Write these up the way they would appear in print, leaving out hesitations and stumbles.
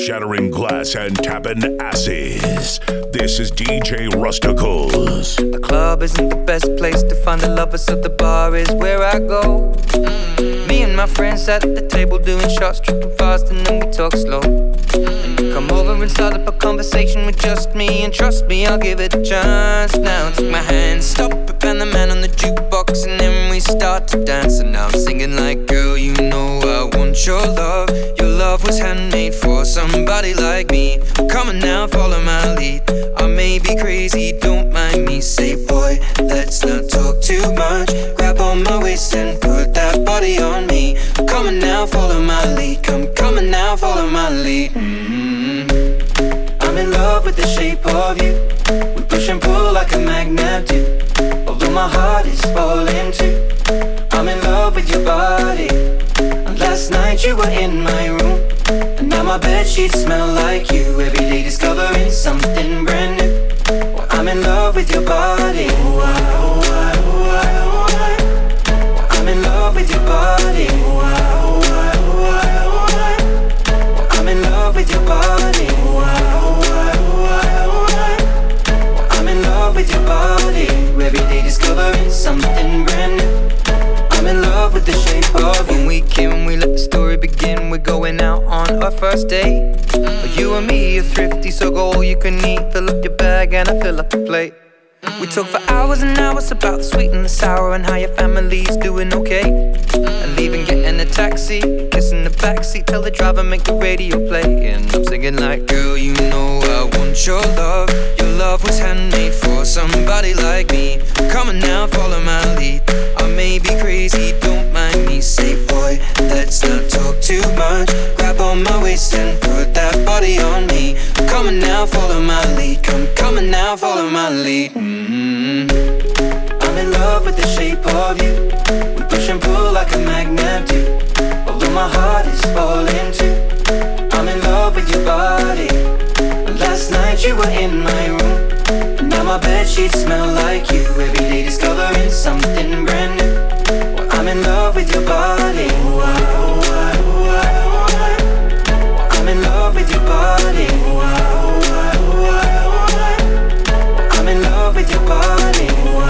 shattering glass and tapping asses. This is DJ Rusticles. The club isn't the best place to find the lovers, so the bar is where I go. Me and my friends sat at the table doing shots, tripping fast, and then we talk slow. And you come over and start up a conversation with just me, and trust me, I'll give it a chance. Now take my hand, stop it, and the man on the jukebox, and then we start to dance. And now I'm singing like, girl, you know I want your love. Your love was handmade for somebody like me. Come on now, follow my lead. I may be crazy, don't mind me. Say, boy, let's not talk too much. Grab on my waist and put that body on me. Come on now, follow my lead. Come on now, follow my lead. I'm in love with the shape of you. We push and pull like a magnet do. Although my heart is falling too. I'm in love with your body. And last night you were in my room, and now my bedsheets smell like you. Every day discovering something brand new. Well, I'm in love with your body. I'm in love with your body. I'm in love with your body. I'm in love with your body. Every day discovering something brand new. I'm in love with the shape of you. When we came, we let the story begin. We're going out on our first date. You and me are thrifty, so go all you can eat. Fill up your bag and I fill up the plate. We talk for hours and hours about the sweet and the sour, and how your family's doing okay. And leaving, getting a taxi, kissing the backseat, tell the driver make the radio play. And I'm singing like, girl, you know I want your love. Your love was handmade for somebody like me. Come on now, follow my lead. I may be crazy, don't mind me. Say, boy, let's not talk too much. Grab on my waist and put that body on me. Come on now, follow my lead. Come on now, follow my lead. I'm in love with the shape of you. We push and pull like a magnet do. Although my heart is falling too. I'm in love with your body. And last night you were in my room, and now my bedsheets smell like you. Every day discovering something brand new. Well, I'm in love with your body. I'm in love with your body. I'm in love with your body.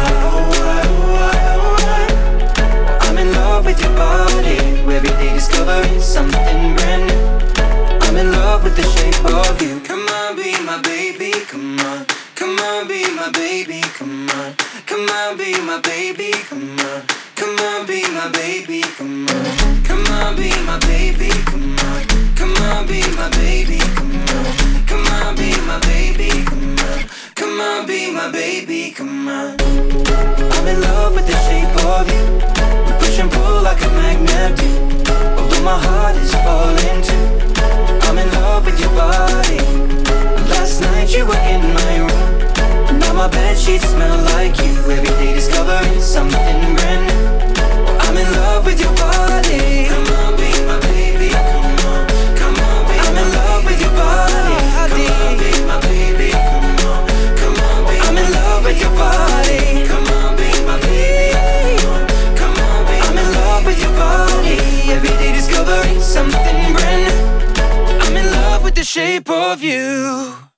I'm in love with your body. Every day discovering something brand new. I'm in love with the shape of you. Come on, be my baby, come on. Come on, be my baby, come on. Come on, be my baby, come on. Come on, be my baby, come on. Come on, be my baby, come on. Come on, be my baby, come on. Come on, be my baby, come on. Come on, be my baby, come on. I'm in love with the shape of you. We push and pull like a magnet do. Although my heart is falling too. I'm in love with your body. Last night you were in my room, and now my bedsheets smell like you. Every day discovering something brand new. I'm in love with your body. Come on, be my baby, come on. Come on, be I'm in love with your body. Come on, be my baby, come on. Come on, be I'm in love with your body. Come on, be my baby, come on. Come on, be I'm in love with your body. Every day discovering something brand new. I'm in love with the shape of you.